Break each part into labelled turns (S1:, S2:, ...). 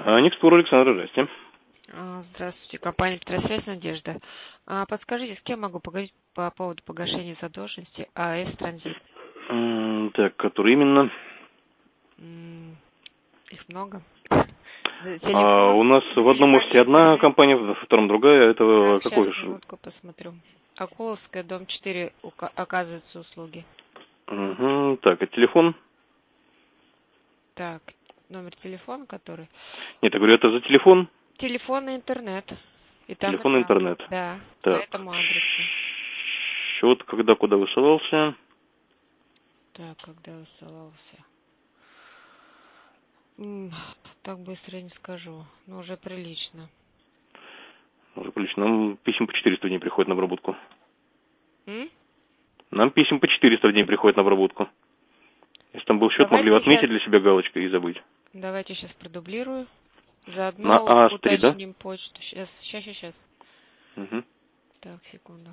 S1: Никспор Александр, здрасте.
S2: Здравствуйте, компания «Петросвязь Надежда». Подскажите, с кем могу поговорить по поводу погашения задолженности АЭС «Транзит»?
S1: Так, который именно?
S2: Их много.
S1: У нас
S2: За
S1: в одном офисе одна
S2: интернет.
S1: компания, во втором другая. Это
S2: Так,
S1: какой
S2: сейчас,
S1: же?
S2: минутку посмотрю. Акуловская, дом 4, оказывается услуги.
S1: Угу. Так, а телефон?
S2: Так, номер телефона который?
S1: Нет, я говорю, это за телефон?
S2: Телефон и интернет. И там, и
S1: Телефон и
S2: там.
S1: интернет.
S2: Да, по
S1: Так.
S2: этому адресу.
S1: Счет, когда, куда высылался?
S2: Так, когда высылался? Так быстро я не скажу, но уже прилично.
S1: Уже прилично. Нам писем по 400 дней приходит на обработку.
S2: М?
S1: Нам писем по 400 дней приходит на обработку. Если там был счет, могли бы отметить для себя галочкой и забыть.
S2: Давайте сейчас продублирую.
S1: На
S2: Заодно
S1: ААС-3, да?
S2: уточним почту. Сейчас.
S1: Угу.
S2: Так, секунду.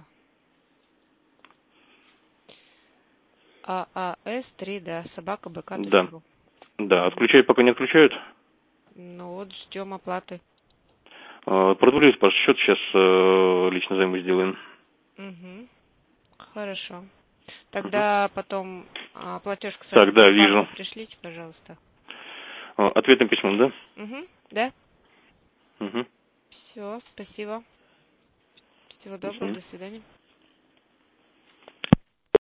S2: ААС-3, да, собака
S1: Да.
S2: бк.ру.
S1: Да, отключают, пока не отключают.
S2: Ну вот, ждем оплаты.
S1: Продублируйте, пожалуйста, счет, сейчас лично займы сделаем.
S2: Угу. Хорошо. Тогда потом платежку со
S1: Так, да,
S2: Сбербанка
S1: вижу.
S2: пришлите, пожалуйста.
S1: Ответным письмом, да?
S2: Угу. Да?
S1: Угу.
S2: Все, спасибо. Всего
S1: До
S2: доброго,
S1: свидания.
S2: до свидания.